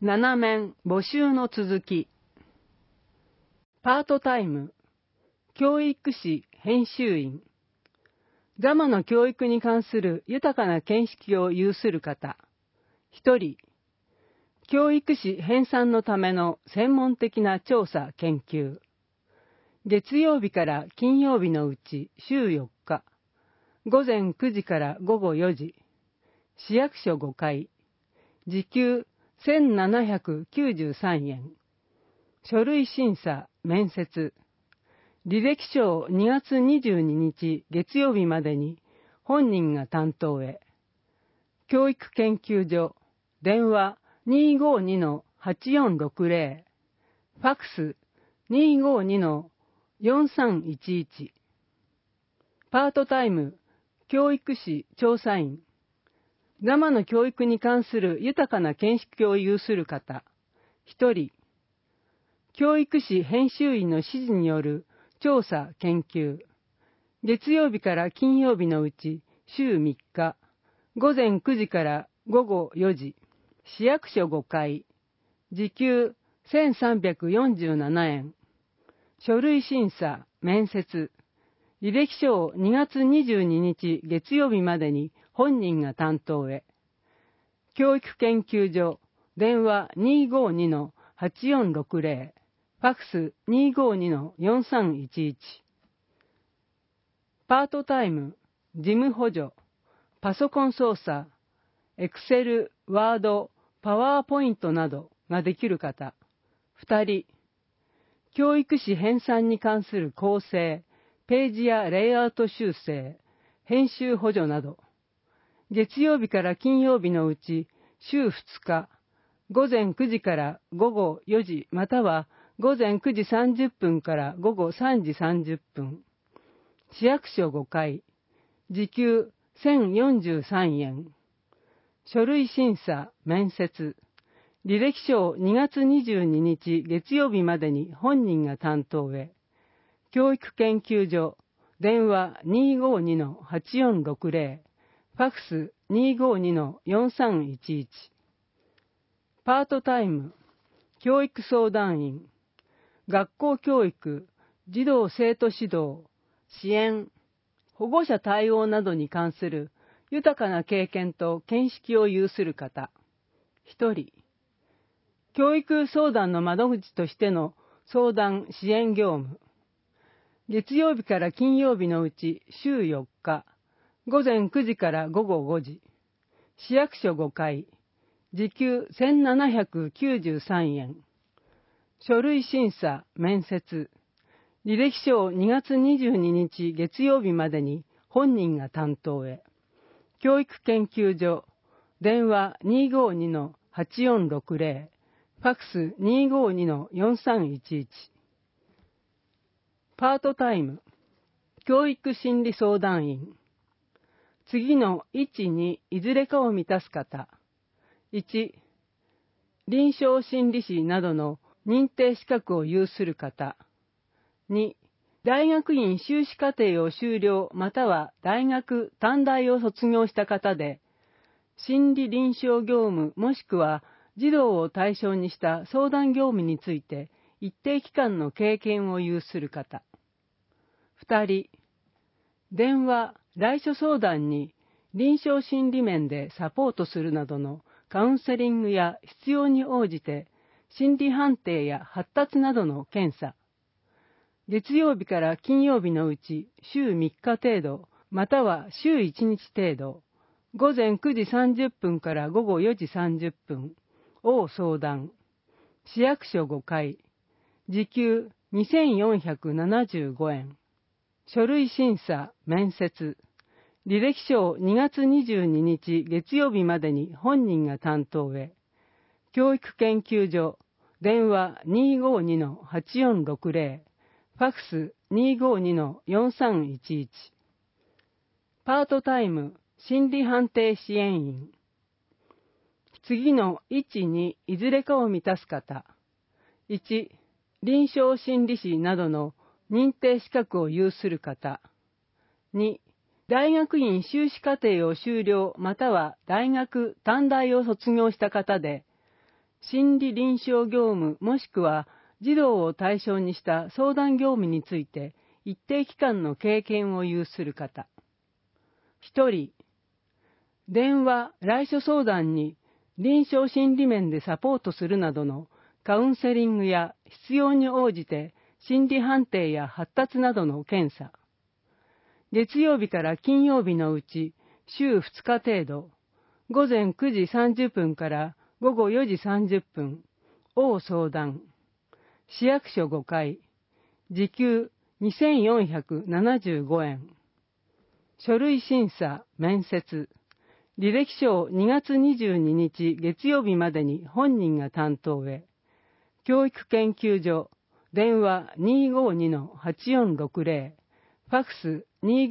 7面募集の続き。パートタイム教育士編集員。ガマの教育に関する豊かな見識を有する方。1人。教育士編纂のための専門的な調査研究。月曜日から金曜日のうち週4日。午前9時から午後4時。市役所5階。時給1793円。書類審査、面接。履歴書を2月22日月曜日までに本人が担当へ。教育研究所、電話 252-8460。ファックス 252-4311。パートタイム教育士調査員。ガマの教育に関する豊かな見識を有する方。1人。教育士編集員の指示による調査研究。月曜日から金曜日のうち週3日。午前9時から午後4時。市役所5階。時給1347円。書類審査、面接。履歴書を2月22日月曜日までに本人が担当へ。教育研究所、電話 252-8460。ファックス 252-4311。パートタイム、事務補助、パソコン操作、エクセル、ワード、パワーポイントなどができる方。2人。教育士編纂に関する構成、ページやレイアウト修正、編集補助など。月曜日から金曜日のうち週2日、午前9時から午後4時または午前9時30分から午後3時30分。市役所5階、時給1043円。書類審査、面接。履歴書を2月22日月曜日までに本人が担当へ。教育研究所、電話 252-8460。ファックス 252-4311。パートタイム、教育相談員。学校教育、児童生徒指導、支援、保護者対応などに関する豊かな経験と見識を有する方。1人。教育相談の窓口としての相談支援業務。月曜日から金曜日のうち週4日。午前9時から午後5時。市役所5階。時給1793円。書類審査、面接。履歴書を2月22日月曜日までに本人が担当へ。教育研究所、電話 252-8460。ファックス 252-4311。パートタイム、教育心理相談員。次の1、2いずれかを満たす方。1、臨床心理士などの認定資格を有する方。2、大学院修士課程を修了または大学短大を卒業した方で、心理臨床業務もしくは児童を対象にした相談業務について一定期間の経験を有する方。2人、電話、来所相談に臨床心理面でサポートするなどのカウンセリングや必要に応じて心理判定や発達などの検査。月曜日から金曜日のうち週3日程度または週1日程度、午前9時30分から午後4時30分を相談。市役所5階。時給2475円。書類審査、面接。履歴書を2月22日月曜日までに本人が担当へ。教育研究所、電話 252-8460。ファックス 252-4311。パートタイム、心理判定支援員。次の1、2いずれかを満たす方。1、臨床心理士などの認定資格を有する方。2、大学院修士課程を修了または大学短大を卒業した方で、 心理臨床業務もしくは児童を対象にした相談業務について一定期間の経験を有する方。1人、電話・来所相談に臨床心理面でサポートするなどのカウンセリングや必要に応じて心理判定や発達などの検査。月曜日から金曜日のうち週2日程度、午前9時30分から午後4時30分、を相談。市役所5回、時給2475円。書類審査、面接。履歴書を2月22日月曜日までに本人が担当へ。教育研究所、電話 252-8460、ファックス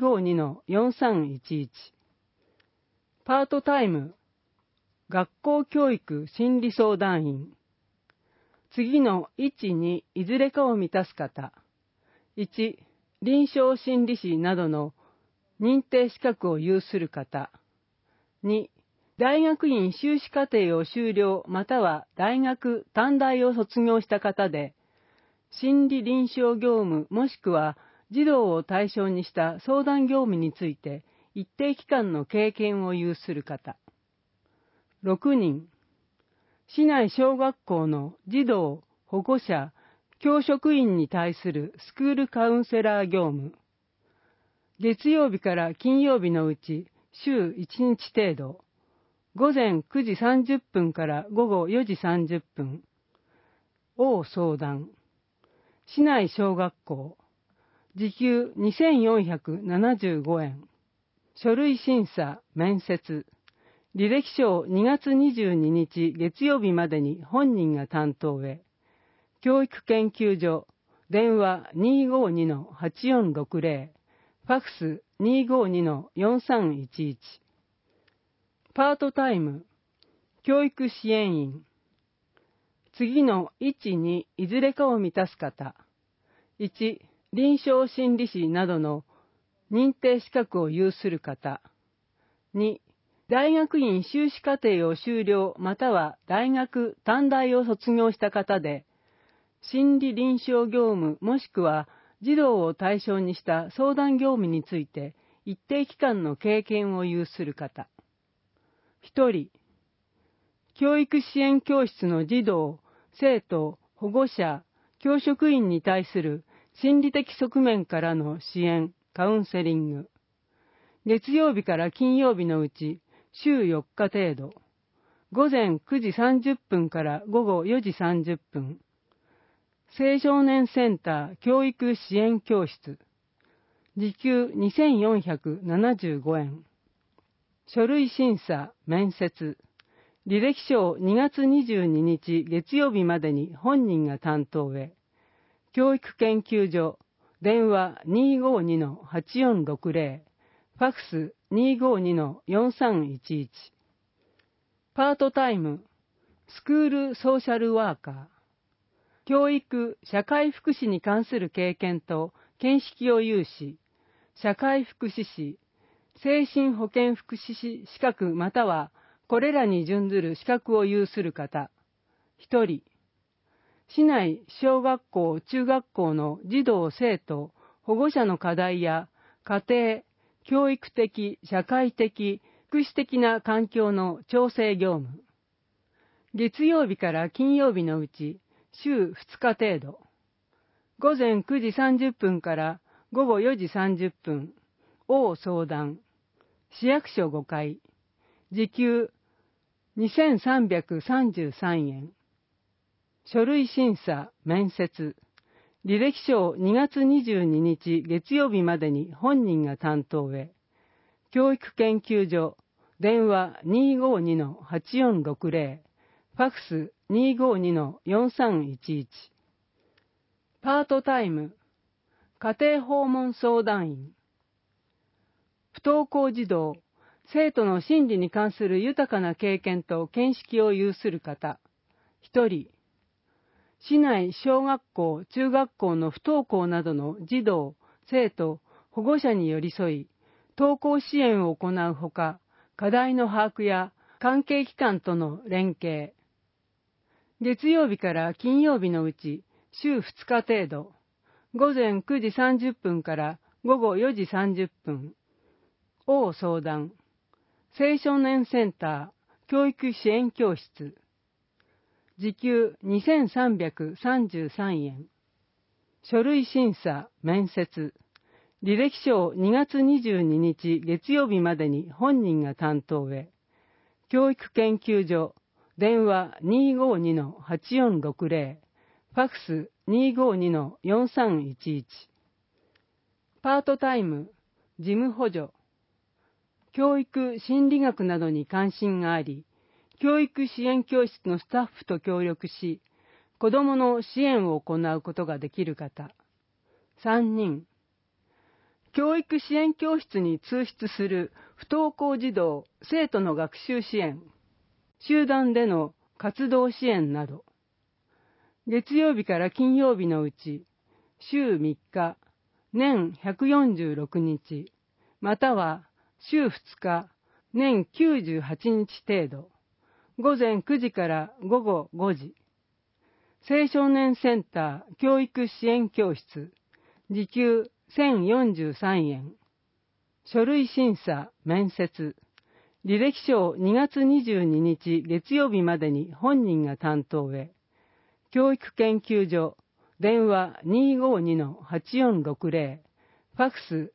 252-4311。パートタイム、学校教育心理相談員。次の1、2、いずれかを満たす方。1、臨床心理士などの認定資格を有する方。2、大学院修士課程を修了または大学短大を卒業した方で、心理臨床業務もしくは児童を対象にした相談業務について一定期間の経験を有する方。6人、市内小学校の児童、保護者、教職員に対するスクールカウンセラー業務。月曜日から金曜日のうち週1日程度、午前9時30分から午後4時30分、を相談。市内小学校、時給2475円。書類審査、面接。履歴書を2月22日月曜日までに本人が担当へ。教育研究所、電話 252-8460、ファックス 252-4311。パートタイム、教育支援員。次の1、2、いずれかを満たす方。1、臨床心理士などの認定資格を有する方。2、大学院修士課程を修了または大学短大を卒業した方で、心理臨床業務もしくは児童を対象にした相談業務について一定期間の経験を有する方。1人、教育支援教室の児童、生徒、保護者、教職員に対する心理的側面からの支援、カウンセリング。月曜日から金曜日のうち週4日程度、午前9時30分から午後4時30分、青少年センター教育支援教室、時給2475円。書類審査、面接。履歴書を2月22日月曜日までに本人が担当へ。教育研究所、電話 252-8460、ファックス 252-4311。パートタイム、スクールソーシャルワーカー。教育・社会福祉に関する経験と見識を有し、社会福祉士、精神保健福祉士資格またはこれらに準ずる資格を有する方。1人、市内小学校・中学校の児童・生徒、保護者の課題や家庭、教育的、社会的、福祉的な環境の調整業務。月曜日から金曜日のうち週2日程度。午前9時30分から午後4時30分、を相談。市役所5回。時給2333円。書類審査、面接。履歴書を2月22日月曜日までに本人が担当へ。教育研究所、電話 252-8460、ファックス 252-4311。パートタイム、家庭訪問相談員。不登校児童、生徒の心理に関する豊かな経験と見識を有する方。1人、市内小学校・中学校の不登校などの児童、生徒、保護者に寄り添い、登校支援を行うほか、課題の把握や関係機関との連携。 月曜日から金曜日のうち週2日程度、午前9時30分から午後4時30分、を相談、青少年センター教育支援教室、時給2333円、書類審査、面接、履歴書を2月22日月曜日までに本人が担当へ、教育研究所、電話 252-8460、ファックス 252-4311。パートタイム、事務補助、教育心理学などに関心があり、教育支援教室のスタッフと協力し、子どもの支援を行うことができる方。3人。教育支援教室に通室する不登校児童、生徒の学習支援、集団での活動支援など。月曜日から金曜日のうち、週3日、年146日、または週2日、年98日程度、午前9時から午後5時、青少年センター教育支援教室、時給1043円、書類審査、面接、履歴書を2月22日月曜日までに本人が担当へ、教育研究所、電話 252-8460、ファックス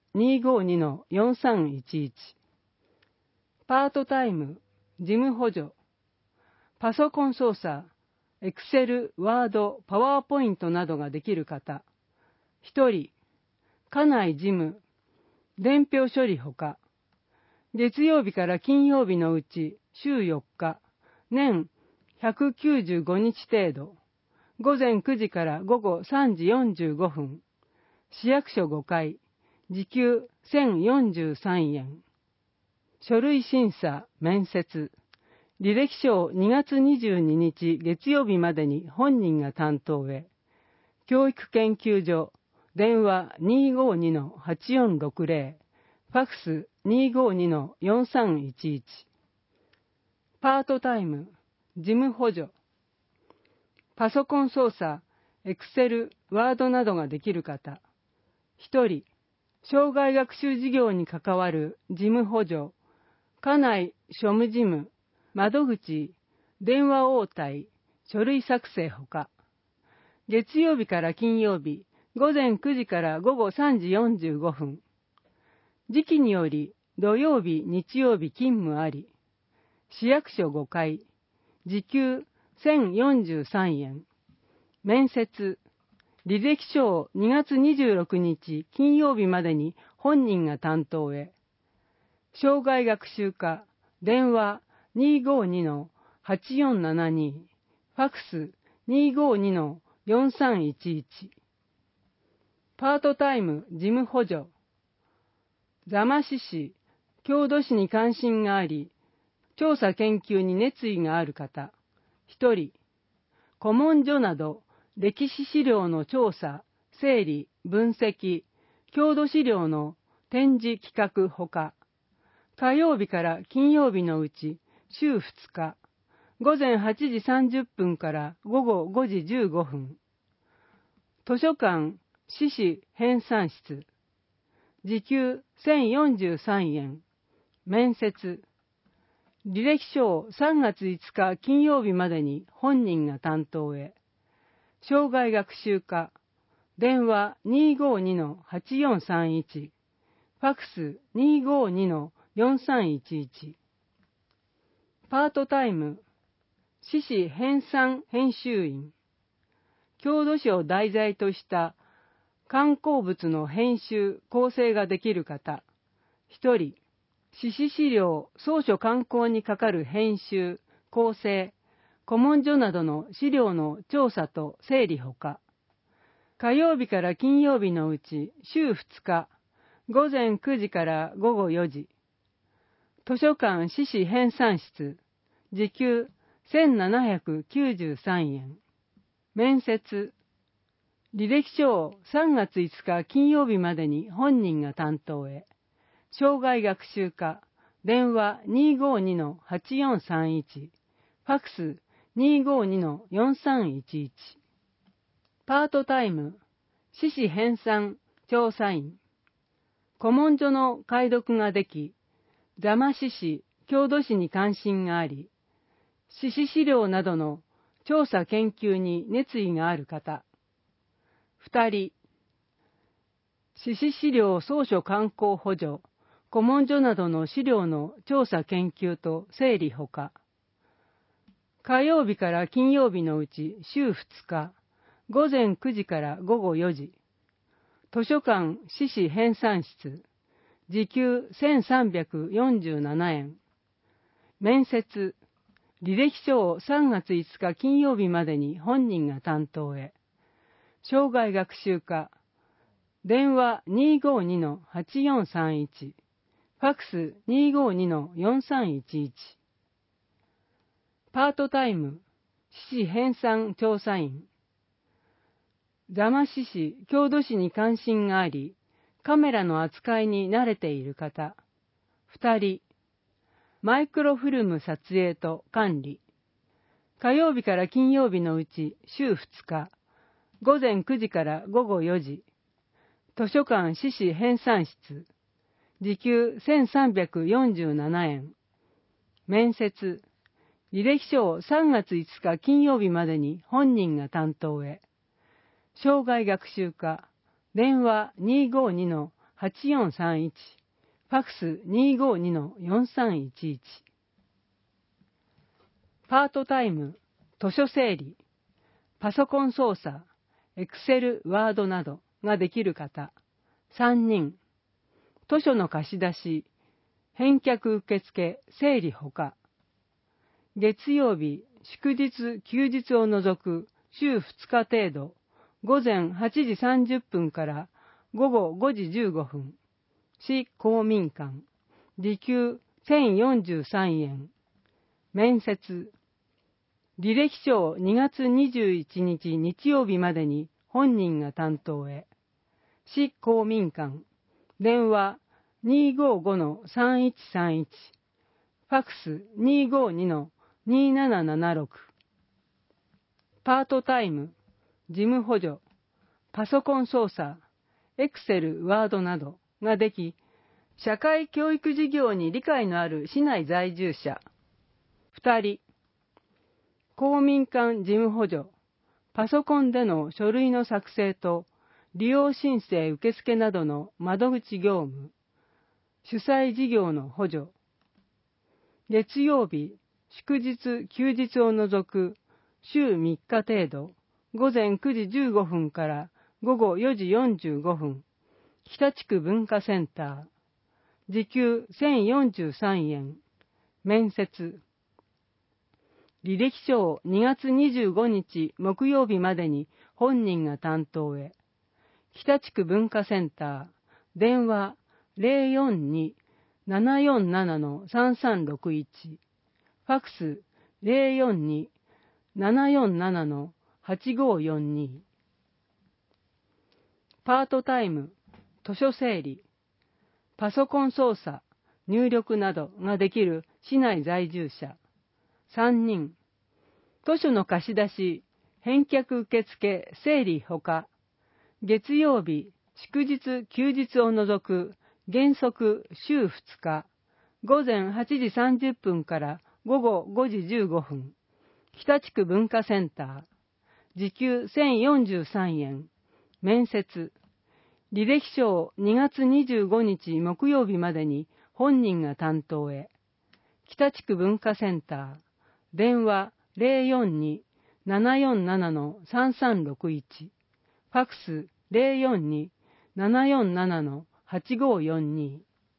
252-4311。パートタイム、事務補助、パソコン操作、エクセル、ワード、パワーポイントなどができる方。1人、家内事務、伝票処理ほか、月曜日から金曜日のうち週4日、年195日程度、午前9時から午後3時45分、市役所5階、時給1043円、書類審査、面接、履歴書を2月22日月曜日までに本人が担当へ、教育研究所、電話 252-8460、ファックス 252-4311。パートタイム、事務補助、パソコン操作、エクセル、ワードなどができる方。1人、生涯学習事業に関わる事務補助、家内庶務事務、窓口、電話応対、書類作成ほか。月曜日から金曜日、午前9時から午後3時45分。時期により土曜日、日曜日勤務あり。市役所5階、時給1043円。面接、履歴書を2月26日金曜日までに本人が担当へ。生涯学習課、電話 252-8472、ファックス 252-4311。パートタイム事務補助、座間市市、郷土史に関心があり、調査研究に熱意がある方、1人、古文書など歴史資料の調査、整理、分析、郷土資料の展示企画ほか、火曜日から金曜日のうち週2日、午前8時30分から午後5時15分、図書館、市史編纂室、時給1043円、面接、履歴書を3月5日金曜日までに本人が担当へ、生涯学習課、電話 252-8431、ファックス 252-4311。パートタイム、市史編纂編集員、郷土史を題材とした刊行物の編集・構成ができる方、1人、史史資料・草書刊行にかかる編集・構成、古文書などの資料の調査と整理ほか、火曜日から金曜日のうち週2日、午前9時から午後4時、図書館市史編纂室、時給1793円、面接、履歴書を3月5日金曜日までに本人が担当へ、生涯学習課、電話 252-8431、ファックス 252-4311。パートタイム、私紙編纂調査員。古文書の解読ができ、座間市史、郷土史に関心があり、史史資料などの調査研究に熱意がある方。2人、史史資料草書観光補助、古文書などの資料の調査研究と整理ほか、火曜日から金曜日のうち週2日、午前9時から午後4時、図書館史史編纂室、時給1347円。面接、履歴書を3月5日金曜日までに本人が担当へ。生涯学習課、電話252-8431、ファックス252-4311。パートタイム、史史編纂調査員。座間市史、郷土史に関心があり、カメラの扱いに慣れている方。2人、マイクロフィルム撮影と管理。火曜日から金曜日のうち週2日、午前9時から午後4時、図書館史史編纂室、時給1347円。面接、履歴書を3月5日金曜日までに本人が担当へ。生涯学習課、電話252-8431、ファックス252-4311。パートタイム、図書整理、パソコン操作、エクセル、ワードなどができる方、3人、図書の貸し出し、返却受付、整理ほか、月曜日、祝日、休日を除く週2日程度、午前8時30分から午後5時15分、市公民館、時給1043円。面接、履歴書を2月21日日曜日までに本人が担当へ。市公民館、電話255-3131、ファックス252-2776。パートタイム、事務補助、パソコン操作、エクセル、ワードなどができ、社会教育事業に理解のある市内在住者。2人、公民館事務補助、パソコンでの書類の作成と利用申請受付などの窓口業務、主催事業の補助。月曜日、祝日、休日を除く週3日程度、午前9時15分から午後4時45分、北地区文化センター、時給1043円。面接、履歴書を2月25日木曜日までに本人が担当へ。北地区文化センター、電話042-747-3361、ファックス042-747-8542。パートタイム、図書整理、パソコン操作、入力などができる市内在住者。3人、図書の貸し出し、返却受付、整理ほか、月曜日、祝日、休日を除く原則週2日、午前8時30分から午後5時15分、北地区文化センター、時給1043円。面接、履歴書を2月25日木曜日までに本人が担当へ。北地区文化センター、電話042-747-3361、ファックス042-747-8542。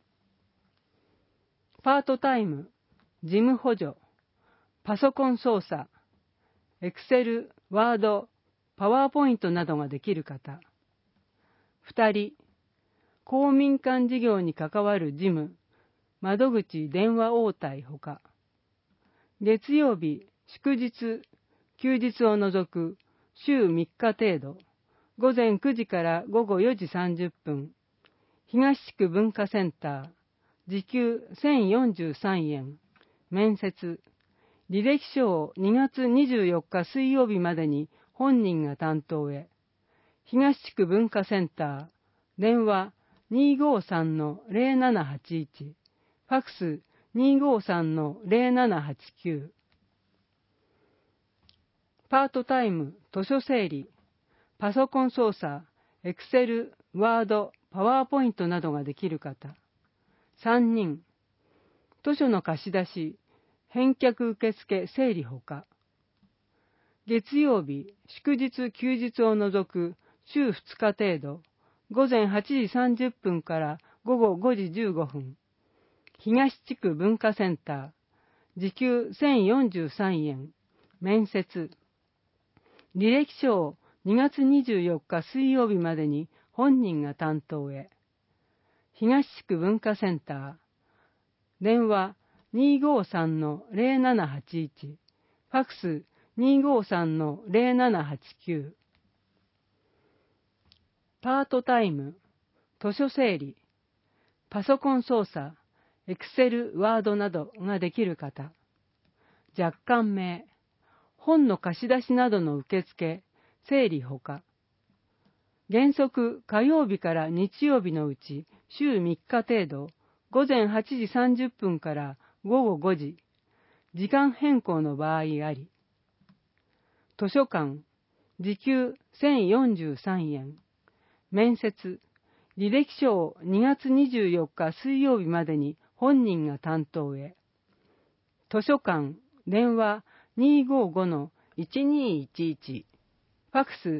パートタイム、事務補助、パソコン操作、エクセル、ワード、パワーポイントなどができる方。2人、公民館事業に関わる事務、窓口電話応対ほか、月曜日、祝日、休日を除く週3日程度、午前9時から午後4時30分、東地区文化センター、時給1043円。面接、 履歴書を2月24日水曜日までに本人が担当へ。東地区文化センター、電話 253-0781、ファクス 253-0789。パートタイム、図書整理、パソコン操作、エクセル、ワード、パワーポイントなどができる方。3人。図書の貸し出し、返却受付整理ほか。月曜日、祝日休日を除く週2日程度、午前8時30分から午後5時15分。東地区文化センター、時給1043円。面接。履歴書を2月24日水曜日までに本人が担当へ。東地区文化センター、電話 253-0781、ファクス 253-0789。パートタイム、図書整理、パソコン操作、エクセル、ワードなどができる方。若干名、本の貸し出しなどの受付、整理ほか。原則火曜日から日曜日のうち週3日程度、午前8時30分から午後5時、時間変更の場合あり。図書館、時給1043円。面接、履歴書を2月24日水曜日までに本人が担当へ。図書館、電話 255-1211、ファクス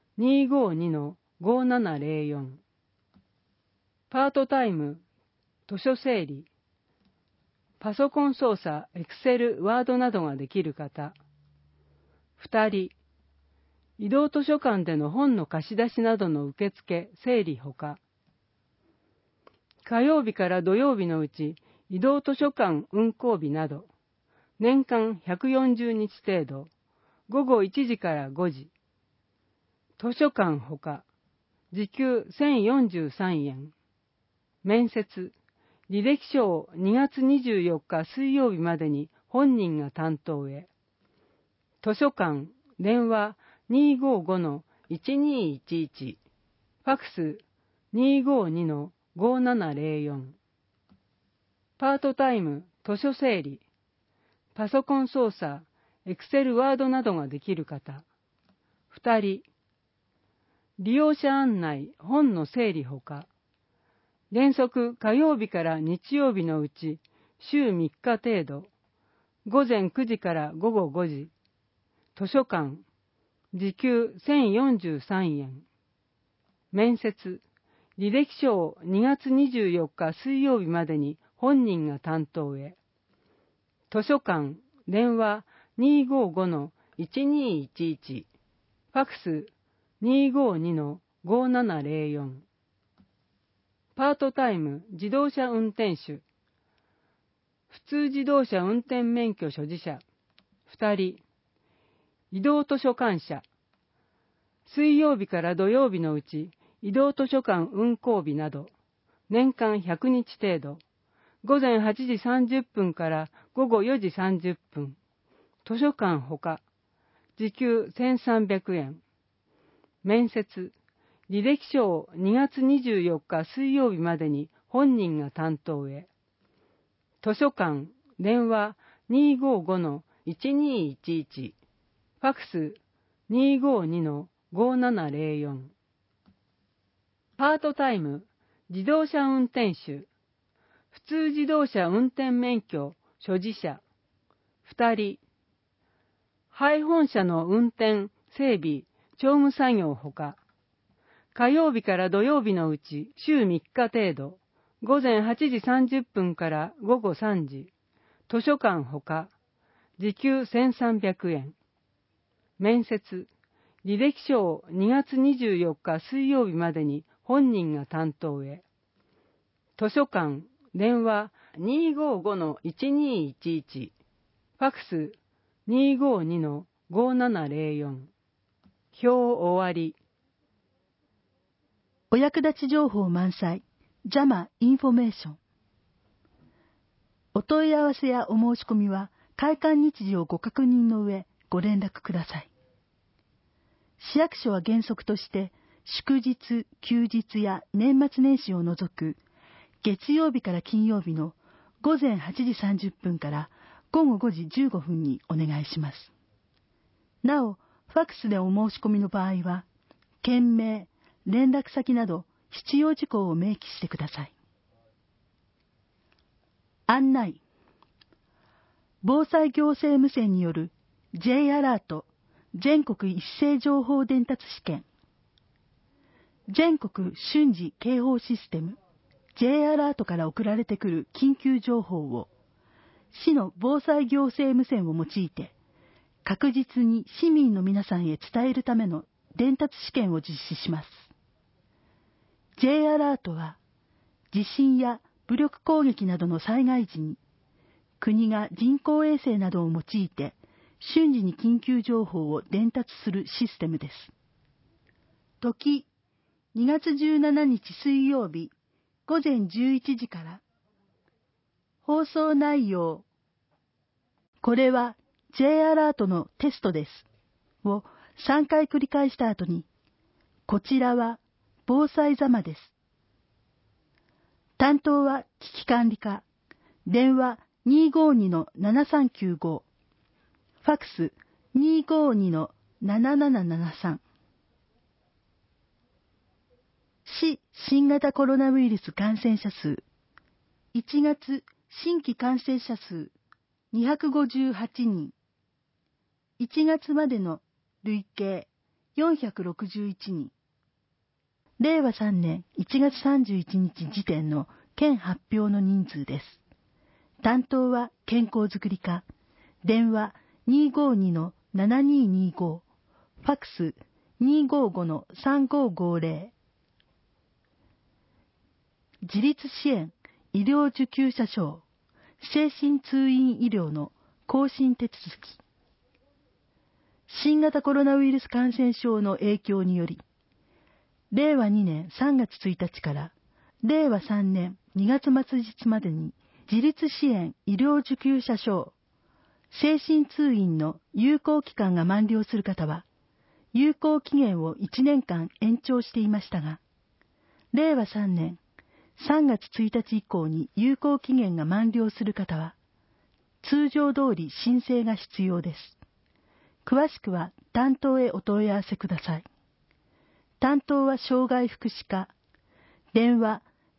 252-5704。パートタイム、図書整理、パソコン操作、エクセル、ワードなどができる方。2人、移動図書館での本の貸し出しなどの受付、整理ほか。火曜日から土曜日のうち、移動図書館運行日など、年間140日程度、午後1時から5時。図書館ほか、時給1043円。面接、履歴書を2月24日水曜日までに本人が担当へ。図書館、電話 255-1211、ファクス 252-5704。パートタイム、図書整理、パソコン操作、エクセルワードなどができる方。2人、利用者案内、本の整理ほか。原則火曜日から日曜日のうち週3日程度、午前9時から午後5時。図書館、時給1043円。面接、履歴書を2月24日水曜日までに本人が担当へ。図書館、電話 255-1211、ファクス 252-5704。パートタイム、自動車運転手、普通自動車運転免許所持者、2人、移動図書館者、水曜日から土曜日のうち、移動図書館運行日など、年間100日程度、午前8時30分から午後4時30分、図書館ほか、時給1300円。面接、履歴書を2月24日水曜日までに本人が担当へ。図書館、電話 255-1211、ファクス 252-5704。パートタイム、自動車運転手、普通自動車運転免許所持者、2人、廃本車の運転、整備、乗務作業ほか、火曜日から土曜日のうち週3日程度、午前8時30分から午後3時、図書館ほか、時給1300円。面接、履歴書を2月24日水曜日までに本人が担当へ。図書館、電話 255-1211、ファクス 252-5704。表終わり。 お役立ち情報満載、JAMAインフォメーション。お問い合わせやお申し込みは、 開館日時をご確認の上、ご連絡ください。市役所は原則として、祝日、休日や年末年始を除く、月曜日から金曜日の午前8時30分から午後5時15分にお願いします。なお、ファックスでお申し込みの場合は、件名、連絡先など必要事項を明記してください。案内。防災行政無線による J アラート全国一斉情報伝達試験。全国瞬時警報システム J アラートから送られてくる緊急情報を市の防災行政無線を用いて確実に市民の皆さんへ伝えるための伝達試験を実施します。J アラートは地震や武力攻撃などの災害時に国が人工衛星などを用いて瞬時に緊急情報を伝達するシステムです。時2月17日水曜日午前11時から。放送内容。これは J アラートのテストですを3回繰り返した後に、こちらは防災ざまです。担当は危機管理課、電話252-7395、ファックス252-7773。市新型コロナウイルス感染者数。1月新規感染者数258人。1月までの累計461人。令和3年1月31日時点の県発表の人数です。担当は健康づくり課、電話252-7225、ファックス255-3550。自立支援医療受給者証、精神通院医療の更新手続き。新型コロナウイルス感染症の影響により、令和2年3月1日から令和3年2月末日までに自立支援医療受給者証、精神通院の有効期間が満了する方は、有効期限を1年間延長していましたが、令和3年3月1日以降に有効期限が満了する方は、通常通り申請が必要です。詳しくは担当へお問い合わせください。担当は障害福祉課、電話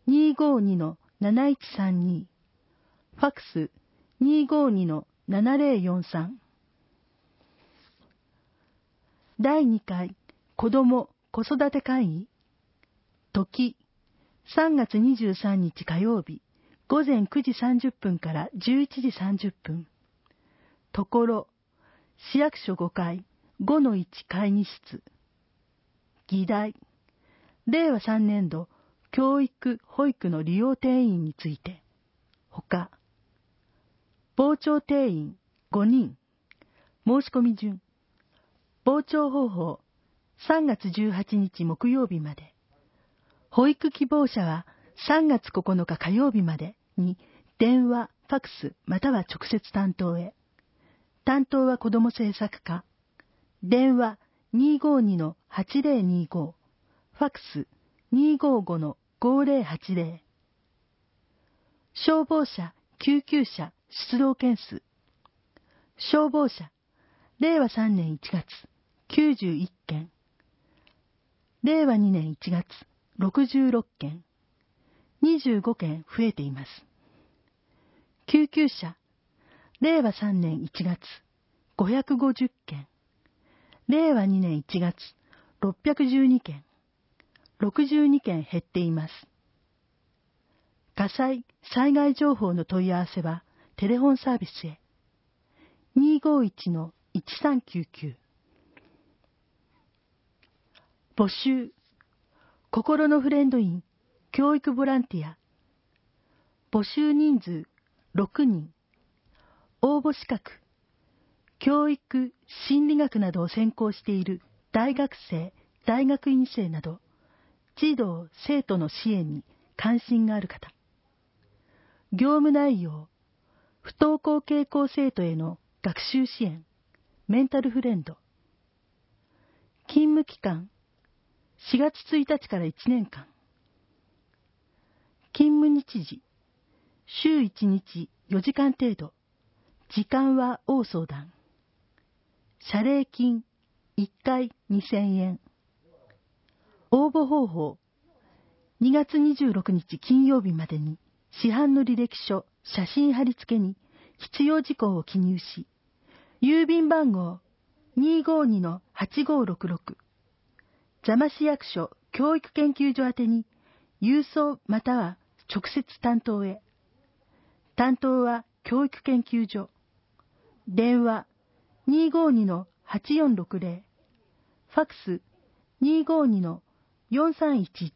252-7132、ファックス252-7043。第2回子ども子育て会議。時3月23日火曜日午前9時30分から11時30分。ところ、市役所5階 5-1 会議室。議題、令和3年度教育・保育の利用定員について。ほか、傍聴定員5人。申し込み順。傍聴方法、3月18日木曜日まで。保育希望者は3月9日火曜日までに電話、ファックスまたは直接担当へ。担当は子ども政策課。電話252-8025、ファックス255-5080。消防車、救急車出動件数。消防車、令和3年1月91件。令和2年1月66件。25件増えています。救急車、令和3年1月550件。令和2年1月612件。62件減っています。火災・災害情報の問い合わせはテレフォンサービスへ。251-1399。募集。心のフレンド院教育ボランティア。募集人数6人。応募資格。教育・心理学などを専攻している大学生、大学院生など、児童・生徒の支援に関心がある方。業務内容。 不登校傾向生徒への学習支援、メンタルフレンド。勤務期間、4月1日から1年間。勤務日時、週1日4時間程度。時間は応相談。謝礼金、1回2000円。応募方法、2月26日金曜日までに、市販の履歴書、写真貼り付けに必要事項を記入し、郵便番号 252-8566、座間市役所教育研究所宛てに、郵送または直接担当へ。担当は教育研究所。電話 252-8460、ファックス 252-4311。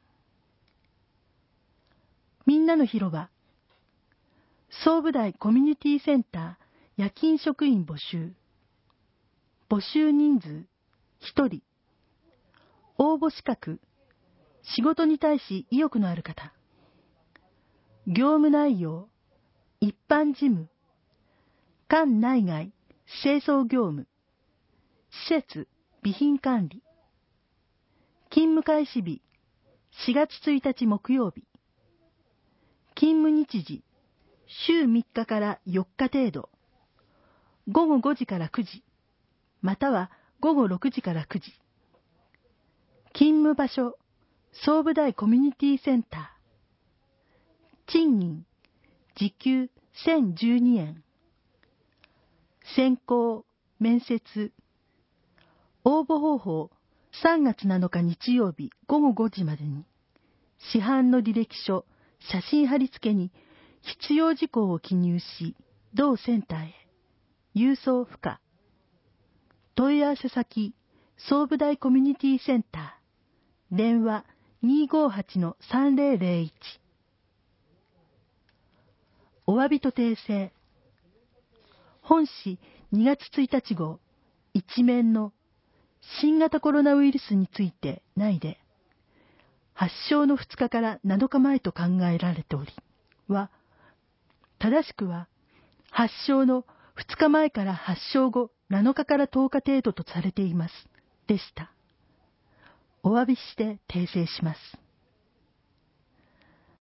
みんなの広場、総武大コミュニティセンター夜勤職員募集。募集人数1人。応募資格、仕事に対し意欲のある方。業務内容、一般事務、管内外、清掃業務、施設、備品管理。勤務開始日、4月1日木曜日。勤務日時、週3日から4日程度。午後5時から9時、または午後6時から9時。勤務場所、総武大コミュニティセンター。賃金、時給1012円。選考、面接。応募方法、3月7日日曜日午後5時までに、市販の履歴書、写真貼り付けに必要事項を記入し、同センターへ。郵送不可。問い合わせ先、総武大コミュニティセンター。電話 258-3001。お詫びと訂正。本誌2月1日号、一面の新型コロナウイルスについて内で、発症の2日から7日前と考えられており、は、正しくは、発症の2日前から発症後7日から10日程度とされています。でした。お詫びして訂正します。